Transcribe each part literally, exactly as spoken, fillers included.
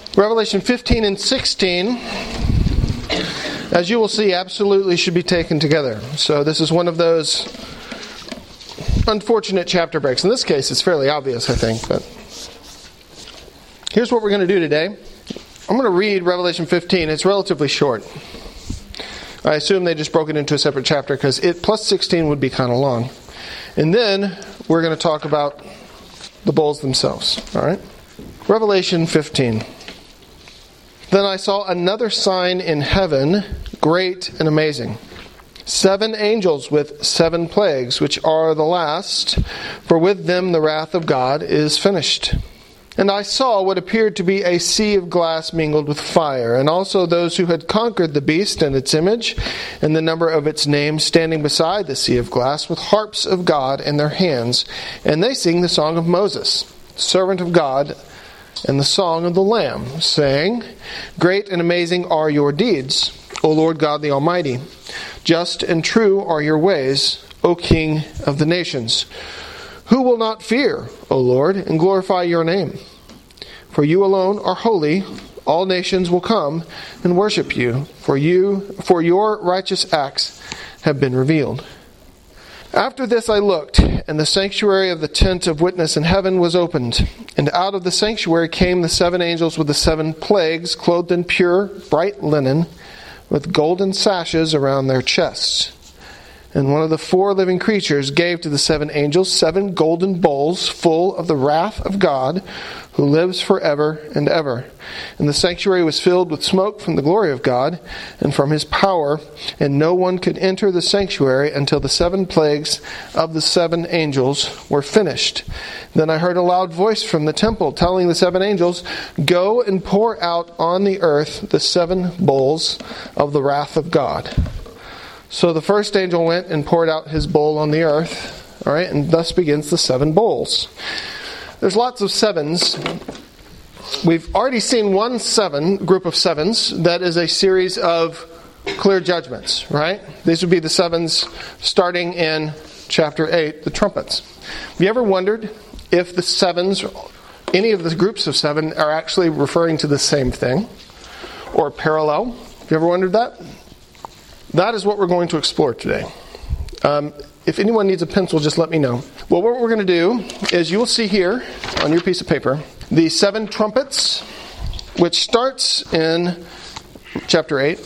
Revelation fifteen and sixteen, as you will see, absolutely should be taken together. So this is one of those unfortunate chapter breaks. In this case, it's fairly obvious, I think. But here's what we're going to do today. I'm going to read Revelation fifteen. It's relatively short. I assume they just broke it into a separate chapter because it plus sixteen would be kind of long. And then we're going to talk about the bowls themselves. All right? Revelation fifteen. Then I saw another sign in heaven, great and amazing. Seven angels with seven plagues, which are the last, for with them the wrath of God is finished. And I saw what appeared to be a sea of glass mingled with fire, and also those who had conquered the beast and its image, and the number of its name, standing beside the sea of glass, with harps of God in their hands. And they sing the song of Moses, servant of God, and the song of the Lamb, saying, Great and amazing are your deeds, O Lord God the Almighty. Just and true are your ways, O King of the nations. Who will not fear, O Lord, and glorify your name? For you alone are holy. All nations will come and worship you, for you, for your righteous acts have been revealed. After this I looked, and the sanctuary of the tent of witness in heaven was opened. And out of the sanctuary came the seven angels with the seven plagues, clothed in pure, bright linen, with golden sashes around their chests. And one of the four living creatures gave to the seven angels seven golden bowls full of the wrath of God, who lives forever and ever. And the sanctuary was filled with smoke from the glory of God and from his power, and no one could enter the sanctuary until the seven plagues of the seven angels were finished. Then I heard a loud voice from the temple telling the seven angels, Go and pour out on the earth the seven bowls of the wrath of God. So the first angel went and poured out his bowl on the earth, all right, and thus begins the seven bowls. There's lots of sevens. We've already seen one seven, group of sevens, that is a series of clear judgments, right? These would be the sevens starting in chapter eight, the trumpets. Have you ever wondered if the sevens, any of the groups of seven, are actually referring to the same thing or parallel? Have you ever wondered that? That is what we're going to explore today. Um, if anyone needs a pencil, just let me know. Well, what we're going to do is you will see here on your piece of paper the seven trumpets, which starts in chapter eight,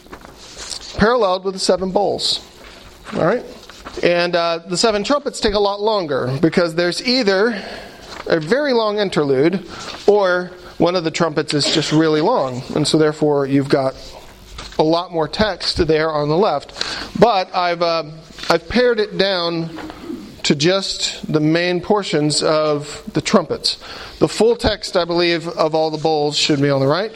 paralleled with the seven bowls. All right? And uh, the seven trumpets take a lot longer because there's either a very long interlude or one of the trumpets is just really long. And so therefore you've got a lot more text there on the left. But I've uh, I've pared it down to just the main portions of the trumpets. The full text, I believe, of all the bowls should be on the right.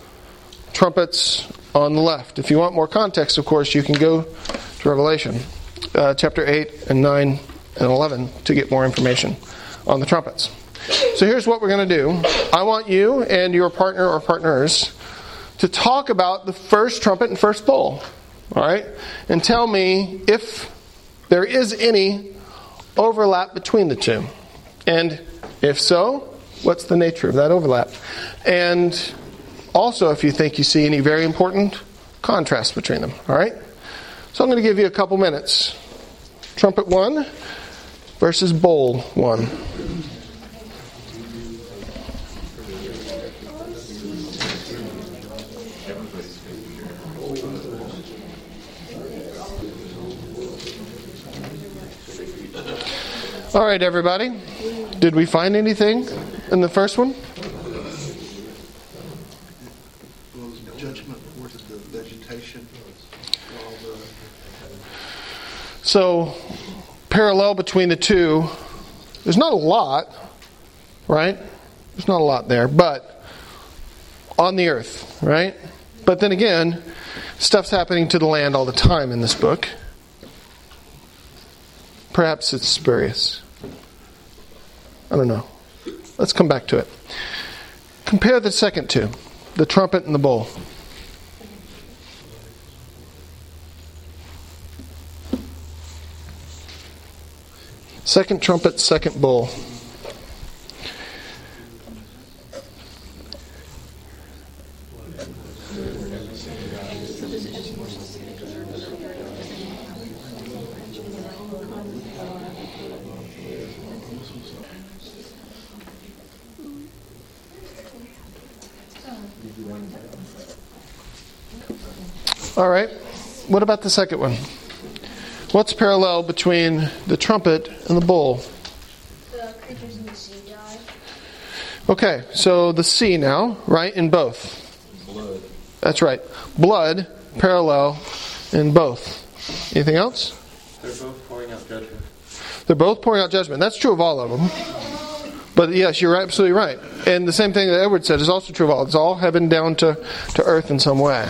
Trumpets on the left. If you want more context, of course, you can go to Revelation uh, chapter eight and nine and eleven to get more information on the trumpets. So here's what we're going to do. I want you and your partner or partners to talk about the first trumpet and first bowl, all right? And tell me if there is any overlap between the two. And if so, what's the nature of that overlap? And also if you think you see any very important contrast between them, all right? So I'm going to give you a couple minutes. Trumpet one versus bowl one. All right, everybody. Did we find anything in the first one? Was judgment worth the vegetation? So, parallel between the two, there's not a lot, right? There's not a lot there, but on the earth, right? But then again, stuff's happening to the land all the time in this book. Perhaps it's spurious. I don't know. Let's come back to it. Compare the second two, the trumpet and the bowl. Second trumpet, second bowl. All right. What about the second one? What's parallel between the trumpet and the bowl? The creatures in the sea die. Okay, so the sea now, right, in both. Blood. That's right. Blood, parallel in both. Anything else? They're both pouring out judgment. They're both pouring out judgment. That's true of all of them. But yes, you're absolutely right. And the same thing that Edward said is also true of all. It's all heaven down to, to earth in some way.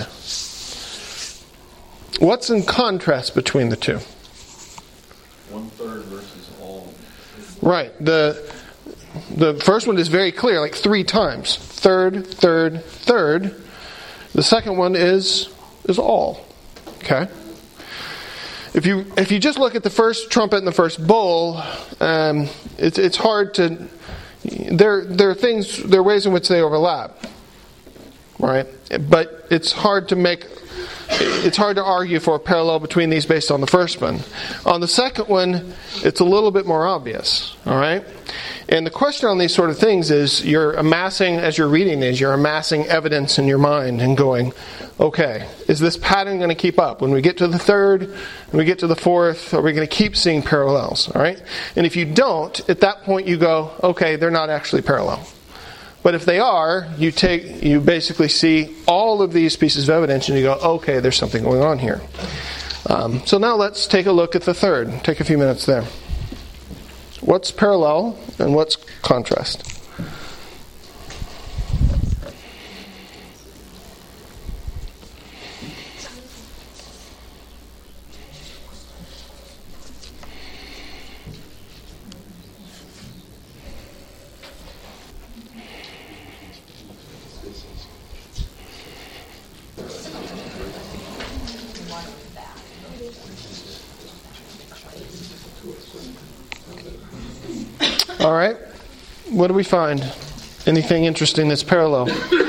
What's in contrast between the two? One third versus all. Right. The the first one is very clear, like three times. Third, third, third. The second one is is all. Okay. If you if you just look at the first trumpet and the first bowl, um, it's it's hard to. There there are things there are ways in which they overlap, right? But it's hard to make. It's hard to argue for a parallel between these based on the first one. On the second one, it's a little bit more obvious. All right. And the question on these sort of things is, you're amassing, as you're reading these, you're amassing evidence in your mind and going, okay, is this pattern going to keep up? When we get to the third, when we get to the fourth, are we going to keep seeing parallels? All right? And if you don't, at that point you go, okay, they're not actually parallel. But if they are, you take, you basically see all of these pieces of evidence and you go, okay, there's something going on here. Um, so now let's take a look at the third. Take a few minutes there. What's parallel and what's contrast? All right. What do we find? Anything interesting that's parallel?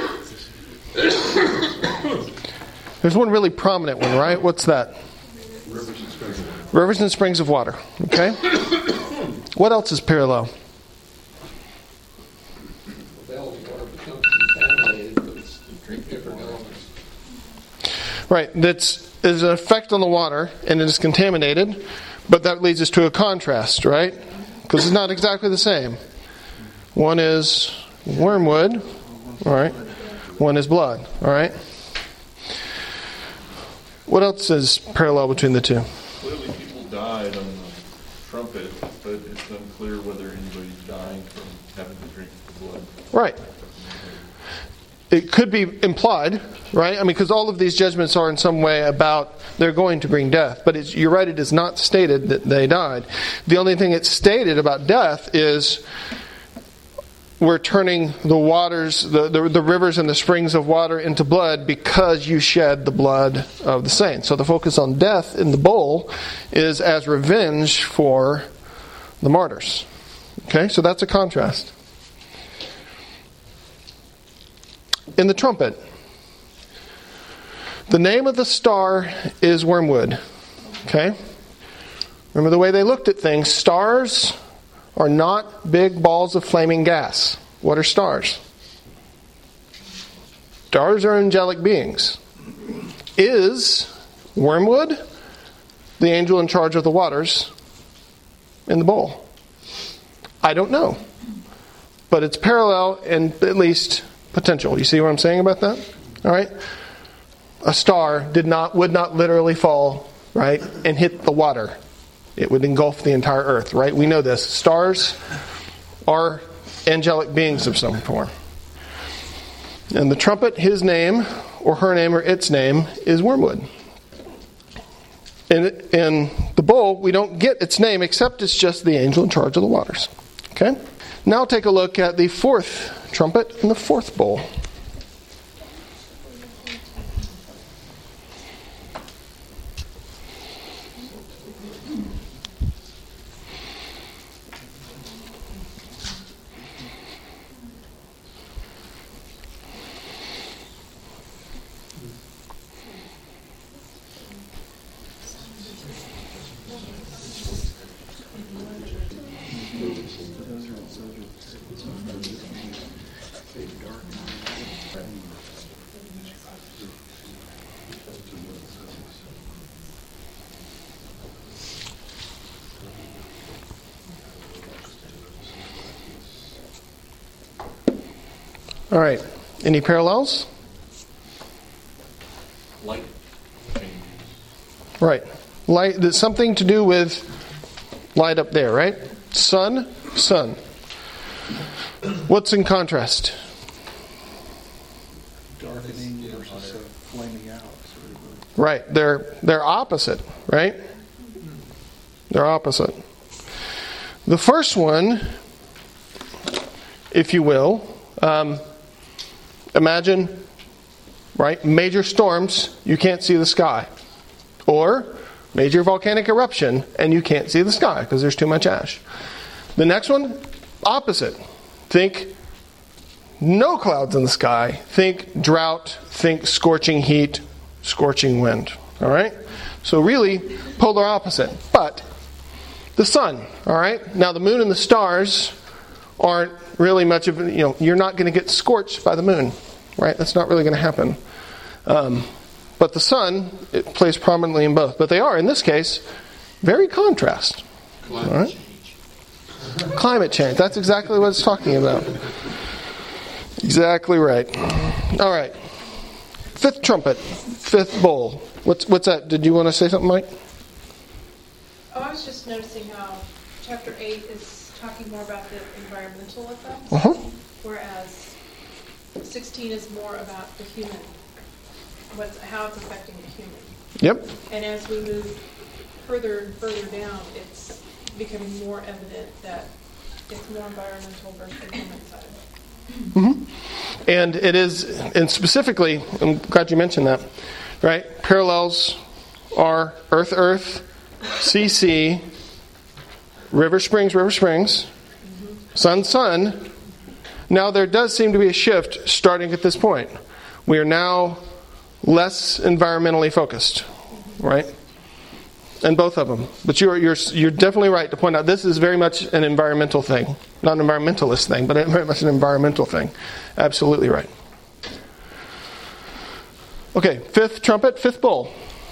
There's one really prominent one, right? What's that? Rivers and springs of water. Rivers and springs of water. Okay. What else is parallel? Well, water becomes contaminated, but it's drink different elements. Right. That's there's an effect on the water, and it is contaminated, but that leads us to a contrast, right? Because it's not exactly the same. One is wormwood, all right. One is blood, all right. What else is parallel between the two? Clearly people died on the trumpet, but it's unclear whether anybody's dying from having to drink the blood. Right. It could be implied, right? I mean, because all of these judgments are in some way about they're going to bring death. But it's, you're right, it is not stated that they died. The only thing it's stated about death is we're turning the waters, the, the, the rivers and the springs of water into blood because you shed the blood of the saints. So the focus on death in the bowl is as revenge for the martyrs. Okay, so that's a contrast. In the trumpet, the name of the star is wormwood. Okay? Remember the way they looked at things. Stars are not big balls of flaming gas. What are stars? Stars are angelic beings. Is wormwood the angel in charge of the waters in the bowl? I don't know. But it's parallel and at least potential. You see what I'm saying about that? All right? A star did not would not literally fall, right, and hit the water. It would engulf the entire earth, right? We know this. Stars are angelic beings of some form. And the trumpet, his name, or her name, or its name, is wormwood. In, in the bowl, we don't get its name except it's just the angel in charge of the waters. Okay? Now take a look at the fourth trumpet and the fourth bowl. All right. Any parallels? Light changes. Right. Light. There's something to do with light up there, right? Sun, sun. What's in contrast? Darkening versus uh, flaming out. Sort of Right. They're they're opposite, right? They're opposite. The first one, if you will, um, imagine, right, major storms, you can't see the sky. Or major volcanic eruption, and you can't see the sky because there's too much ash. The next one, opposite. Think no clouds in the sky. Think drought. Think scorching heat, scorching wind. All right? So really, polar opposite. But the sun, all right? Now the moon and the stars aren't really much of, you know, you're not going to get scorched by the moon, right? That's not really going to happen. Um, but the sun, it plays prominently in both. But they are, in this case, very contrast. Climate all right? change. Climate change. That's exactly what it's talking about. Exactly right. All right. Fifth trumpet. Fifth bowl. What's what's that? Did you want to say something, Mike? Oh, I was just noticing how chapter eight is talking more about the environmental effects, Uh-huh. whereas sixteen is more about the human, what's how it's affecting the human. Yep. And as we move further and further down, it's becoming more evident that it's more environmental versus the human side. Mm-hmm. And it is, and specifically, I'm glad you mentioned that, right? Parallels are Earth, Earth, Sea, Sea, River, Springs, River, Springs, Sun, Sun. Now there does seem to be a shift starting at this point. We are now less environmentally focused, right? And both of them. But you're you're you're definitely right to point out this is very much an environmental thing. Not an environmentalist thing, but very much an environmental thing. Absolutely right. Okay, fifth trumpet, fifth bowl.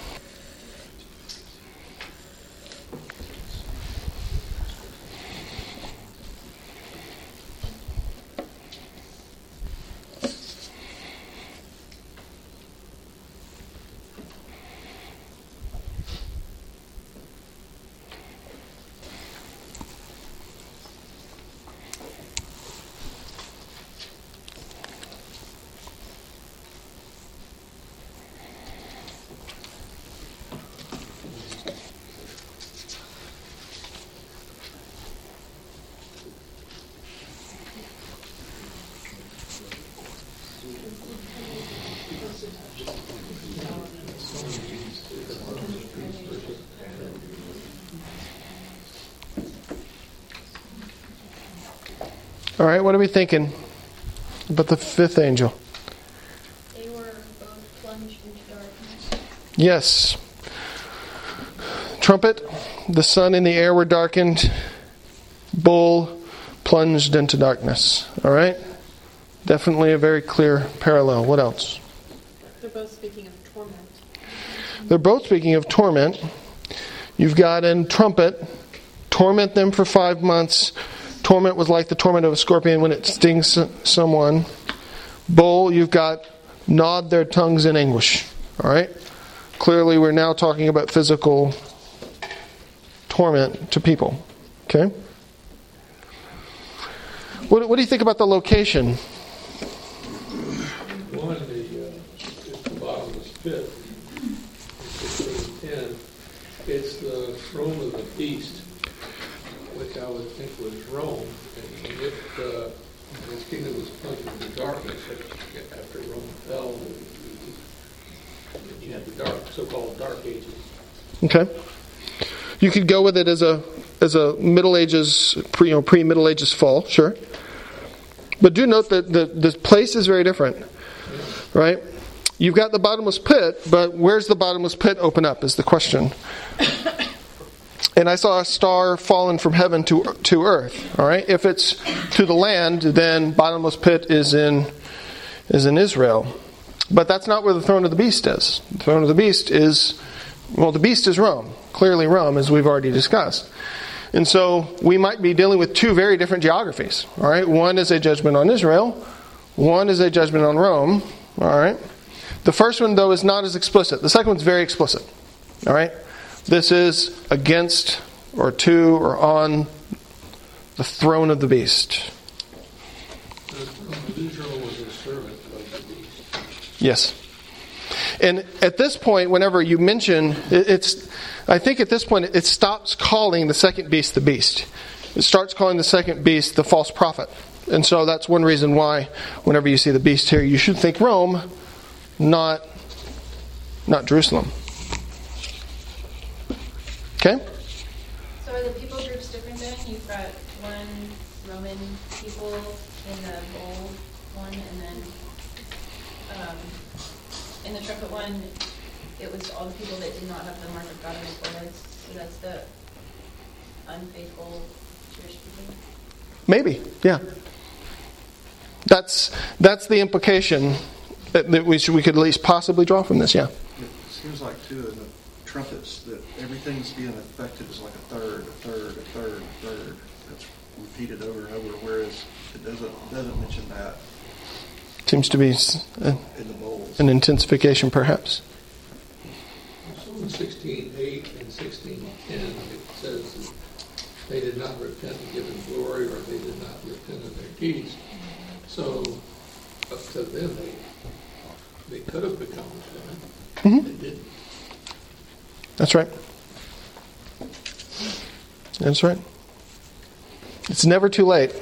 All right, what are we thinking about the fifth angel? They were both plunged into darkness. Yes. Trumpet, the sun and the air were darkened. Bowl, plunged into darkness. All right? Definitely a very clear parallel. What else? They're both speaking of torment. They're both speaking of torment. You've got in trumpet, torment them for five months. Torment was like the torment of a scorpion when it stings someone. Bowl, you've got gnawed their tongues in anguish. All right? Clearly, we're now talking about physical torment to people. Okay? What, what do you think about the location? One, the, uh, at the bottomless pit, it's ten, it's the throne of the beast, which I would think was Rome, and and it, uh, its kingdom was plunged into darkness after Rome fell. You had the dark, so-called Dark Ages. Okay. You could go with it as a as a Middle Ages, pre, you know, pre-Middle Ages fall, sure. But do note that the, the place is very different, right? You've got the bottomless pit, but where's the bottomless pit open up is the question. And I saw a star fallen from heaven to to earth. All right, if it's to the land, then bottomless pit is in is in Israel. But that's not where the throne of the beast is. The throne of the beast is, well, the beast is Rome. Clearly Rome, as we've already discussed. And so we might be dealing with two very different geographies. All right, one is a judgment on Israel. One is a judgment on Rome. All right. The first one, though, is not as explicit. The second one's very explicit. All right. This is against or to or on the throne of the beast. Israel was a servant of the beast. Yes. And at this point, whenever you mention, it's, I think at this point it stops calling the second beast the beast. It starts calling the second beast the false prophet. And so that's one reason why whenever you see the beast here, you should think Rome, not, not Jerusalem. Okay? So are the people groups different then? You've got one Roman people in the bowl one, and then um, in the trumpet one, it was all the people that did not have the mark of God on their foreheads. So that's the unfaithful Jewish people? Maybe, yeah. That's that's the implication that, that we should, we could at least possibly draw from this, yeah. It seems like, too, in the trumpets, that everything's being affected is like a third, a third, a third, a third. That's repeated over and over, whereas it doesn't doesn't mention that Seems to be a, in the bowls. an intensification, perhaps. So in sixteen eight and sixteen ten, it says that they did not repent and give him glory, or they did not repent of their deeds. So up to then, they they could have become Muslim. Mm-hmm. They didn't. That's right. That's right. It's never too late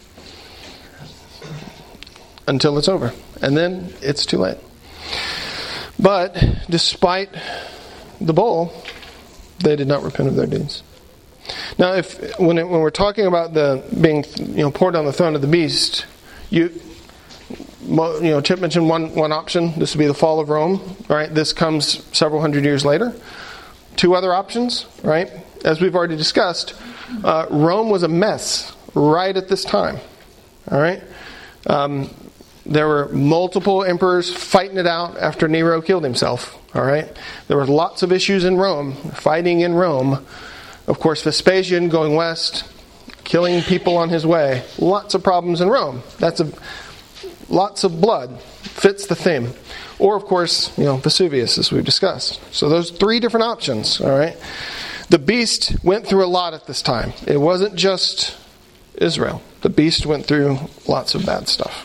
until it's over. And then it's too late. But despite the bowl, they did not repent of their deeds. Now, if when it, when we're talking about the being you know poured on the throne of the beast, you you know Chip mentioned one one option. This would be the fall of Rome. Right? This comes several hundred years later. Two other options. Right? As we've already discussed, uh, Rome was a mess right at this time. All right. Um, there were multiple emperors fighting it out after Nero killed himself. All right. There were lots of issues in Rome, fighting in Rome. Of course, Vespasian going west, killing people on his way. Lots of problems in Rome. That's a lots of blood. Fits the theme. Or, of course, you know, Vesuvius, as we've discussed. So those three different options. All right. The beast went through a lot at this time. It wasn't just Israel. The beast went through lots of bad stuff.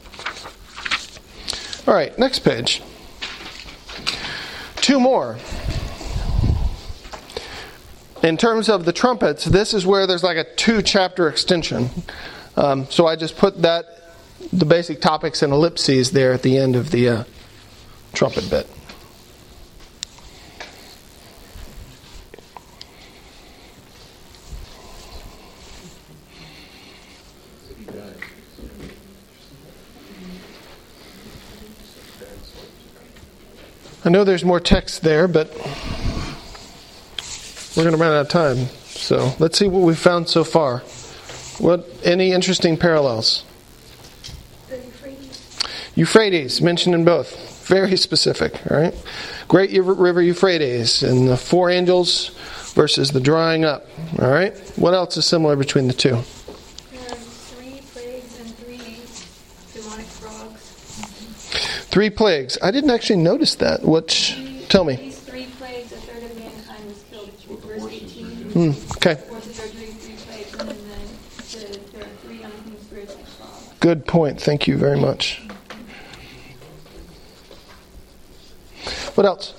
All right, next page. Two more. In terms of the trumpets, this is where there's like a two-chapter extension. Um, so I just put that, the basic topics in ellipses there at the end of the uh, trumpet bit. I know there's more text there, but we're going to run out of time. So let's see what we've found so far. What any interesting parallels? The Euphrates. Euphrates, mentioned in both. Very specific, all right? Great river Euphrates and the four angels versus the drying up, all right? What else is similar between the two? There are three plagues and three demonic frogs. Three plagues. I didn't actually notice that. Which, tell me. These three plagues, a third of mankind was killed. Verse eighteen. Hmm, okay. Forces are doing three plagues, and then the, the, there are three unclean spirits like frogs. Good point. Thank you very much. What else?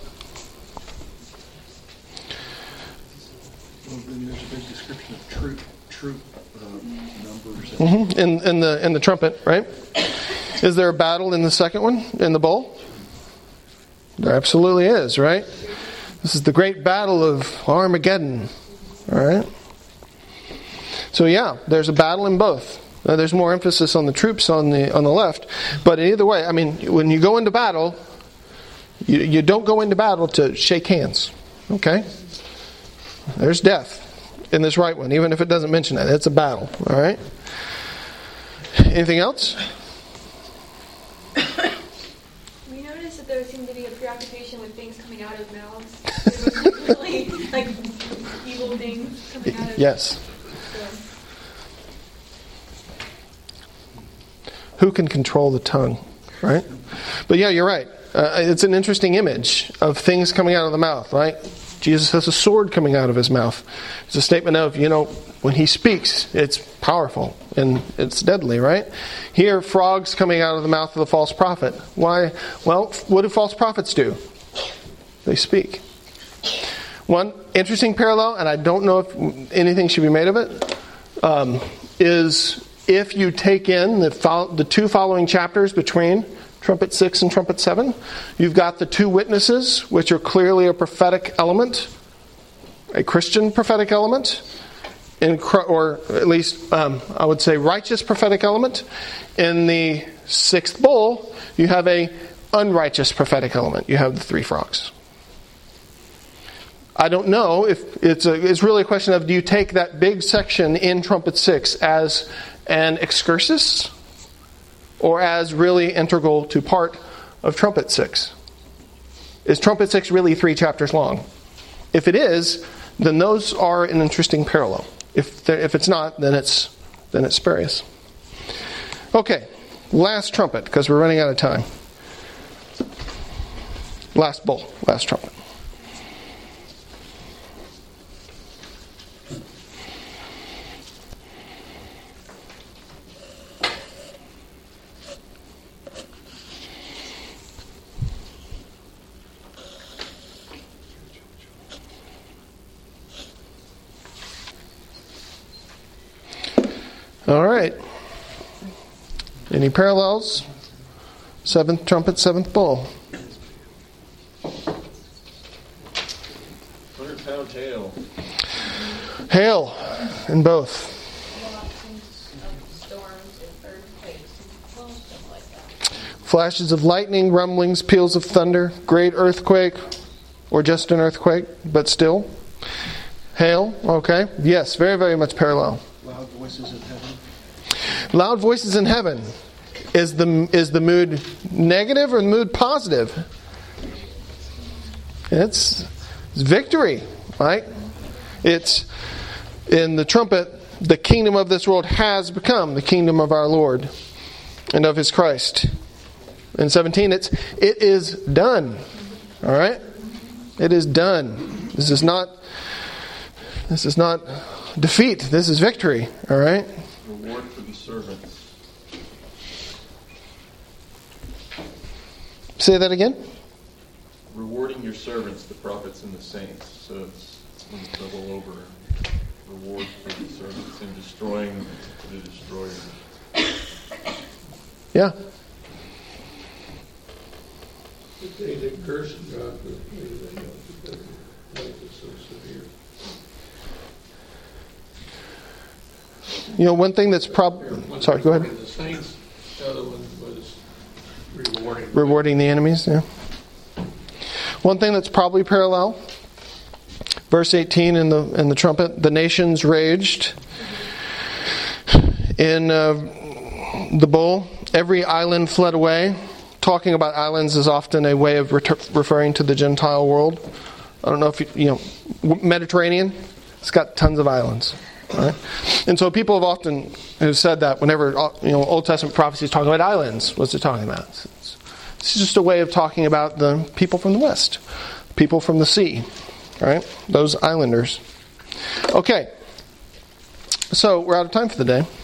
Well, then there's a big description of troop, troop uh, numbers. Mm-hmm. In, in the in the trumpet, right? Is there a battle in the second one, in the bowl? There absolutely is, right? This is the great battle of Armageddon, all right? So yeah, there's a battle in both. Now, there's more emphasis on the troops on the on the left, but either way, I mean, when you go into battle, you, you don't go into battle to shake hands, okay? There's death in this right one, even if it doesn't mention it. It's a battle, all right? Anything else? We noticed that there seemed to be a preoccupation with things coming out of mouths. There was really, like, evil things coming out of Yes. So. Who can control the tongue, right? But yeah, you're right. Uh, it's an interesting image of things coming out of the mouth, right? Jesus has a sword coming out of his mouth. It's a statement of, you know, when he speaks, it's powerful and it's deadly, right? Here, frogs coming out of the mouth of the false prophet. Why? Well, what do false prophets do? They speak. One interesting parallel, and I don't know if anything should be made of it, um, is if you take in the, fo- the two following chapters between trumpet six and trumpet seven, you've got the two witnesses, which are clearly a prophetic element, a Christian prophetic element, in, or at least um, I would say righteous prophetic element. In the sixth bowl, you have a unrighteous prophetic element. You have the three frogs. I don't know if it's a, it's really a question of, do you take that big section in trumpet six as an excursus or as really integral to part of trumpet six? Is trumpet six really three chapters long? If it is, then those are an interesting parallel. If if it's not, then it's then it's spurious. Okay, last trumpet, because we're running out of time. Last bowl, last trumpet. All right. Any parallels? Seventh trumpet, seventh bowl. Third pound hail. Hail in both. Flashes of lightning, rumblings, peals of thunder, great earthquake, or just an earthquake, but still. Hail, okay. Yes, very, very much parallel. Loud voices in heaven. Loud voices in heaven. Is the is the mood negative or the mood positive? It's, it's victory, right? It's in the trumpet, the kingdom of this world has become the kingdom of our Lord and of his Christ. In seventeen, it's it is done. All right? It is done. This is not this is not defeat. This is victory. All right? Reward for the servants. Say that again? Rewarding your servants, the prophets and the saints. So it's, it's when it's double over. Reward for the servants and destroying the destroyer. Yeah. They that curse God, but maybe they don't because life is so severe. You know, one thing that's prob... Sorry, go ahead. The saints, the other one was rewarding. Rewarding the enemies, yeah. One thing that's probably parallel, verse eighteen in the in the trumpet, the nations raged. In uh, the bowl, every island fled away. Talking about islands is often a way of reter- referring to the Gentile world. I don't know if you, you know, Mediterranean, it's got tons of islands. Right? And so people have often have said that whenever, you know, Old Testament prophecy is talking about islands, what's it talking about? It's, it's just a way of talking about the people from the west, people from the sea, right? Those islanders. Okay, so we're out of time for the day.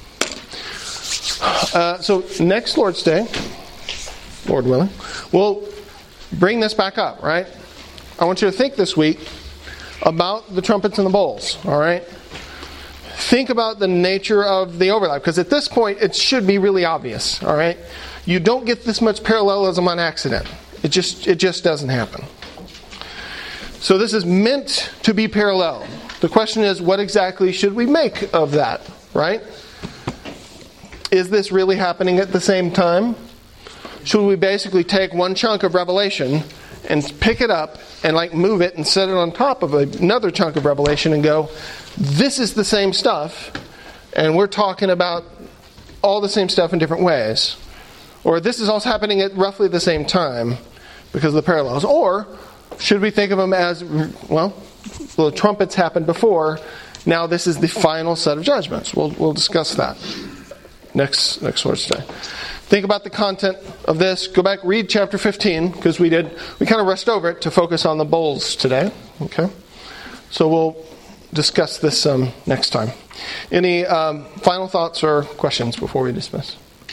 Uh, so next Lord's Day, Lord willing, we'll bring this back up, right? I want you to think this week about the trumpets and the bowls, all right? Think about the nature of the overlap, because at this point it should be really obvious, all right? You don't get this much parallelism on accident. It just it just doesn't happen. So this is meant to be parallel. The question is, what exactly should we make of that, right? Is this really happening at the same time? Should we basically take one chunk of Revelation and pick it up and like move it and set it on top of another chunk of Revelation and go, this is the same stuff, and we're talking about all the same stuff in different ways? Or this is also happening at roughly the same time, because of the parallels. Or should we think of them as, well, the trumpets happened before. Now this is the final set of judgments. We'll we'll discuss that next next Wednesday. Think about the content of this. Go back, read chapter fifteen, because we did we kind of rushed over it to focus on the bowls today. Okay, so we'll discuss this um, next time. Any um, final thoughts or questions before we dismiss?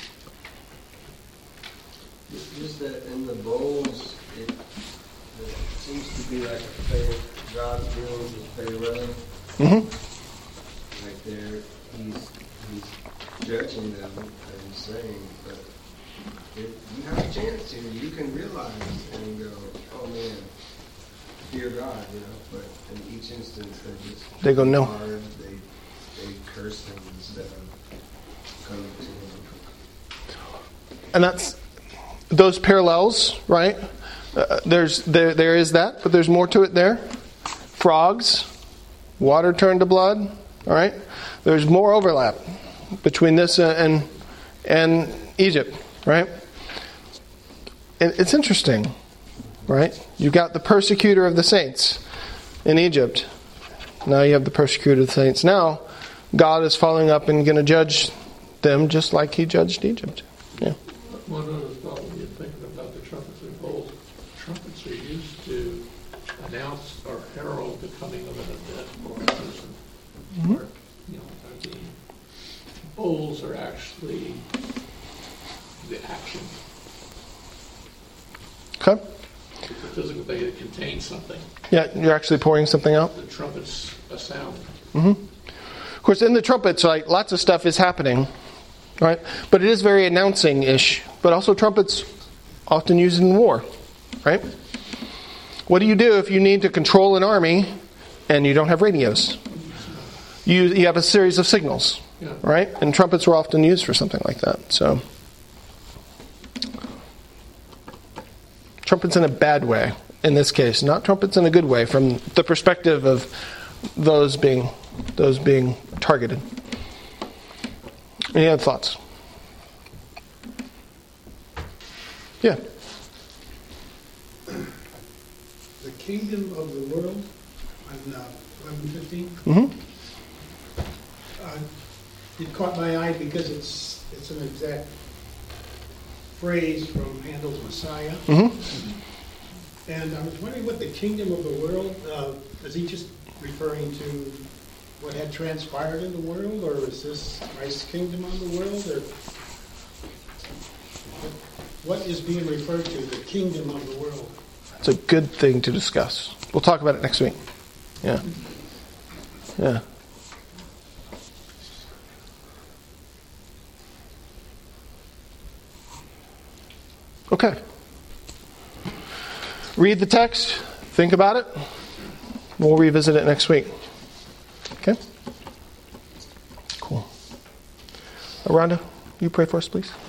Just that in the bowls, it, it seems to be like a Pharaoh, God's dealings with Pharaoh. Mm-hmm. Like there, he's he's judging them and saying, but if you have a chance to, you can realize and go, oh man, fear God, you know. But in each instance, they just they go no. hard, they they curse him instead of coming to him. And that's those parallels, right? Uh, there's there there is that, but there's more to it there. Frogs, water turned to blood. All right, there's more overlap between this and and Egypt, right? And it's interesting, right? You've got the persecutor of the saints in Egypt. Now you have the persecutor of the saints. Now God is following up and going to judge them just like He judged Egypt. Yeah. One other thought when you're thinking about the trumpets and bowls, trumpets are used to announce or herald the coming of an event or a person. Mm-hmm. Or, you know, I mean, bowls are actually the action. Okay. It's a physical thing that contains something. Yeah, you're actually pouring something out. The trumpet's a sound. Mm-hmm. Of course, in the trumpets, like lots of stuff is happening, right? But it is very announcing-ish. But also, trumpets often used in war, right? What do you do if you need to control an army and you don't have radios? You you have a series of signals, Yeah. right? And trumpets were often used for something like that. So, trumpets in a bad way in this case, not trumpets in a good way from the perspective of those being those being targeted. Any other thoughts? Yeah. The kingdom of the world on uh, eleven fifteen. Mm-hmm. Uh, it caught my eye because it's it's an exact phrase from Handel's Messiah. Mm-hmm. And I was wondering what the kingdom of the world, uh, is he just referring to what had transpired in the world, or is this Christ's kingdom on the world, or what is being referred to, the kingdom of the world? It's a good thing to discuss. We'll talk about it next week. Yeah. Yeah. Okay. Read the text. Think about it. We'll revisit it next week. Okay? Cool. Rhonda, you pray for us, please.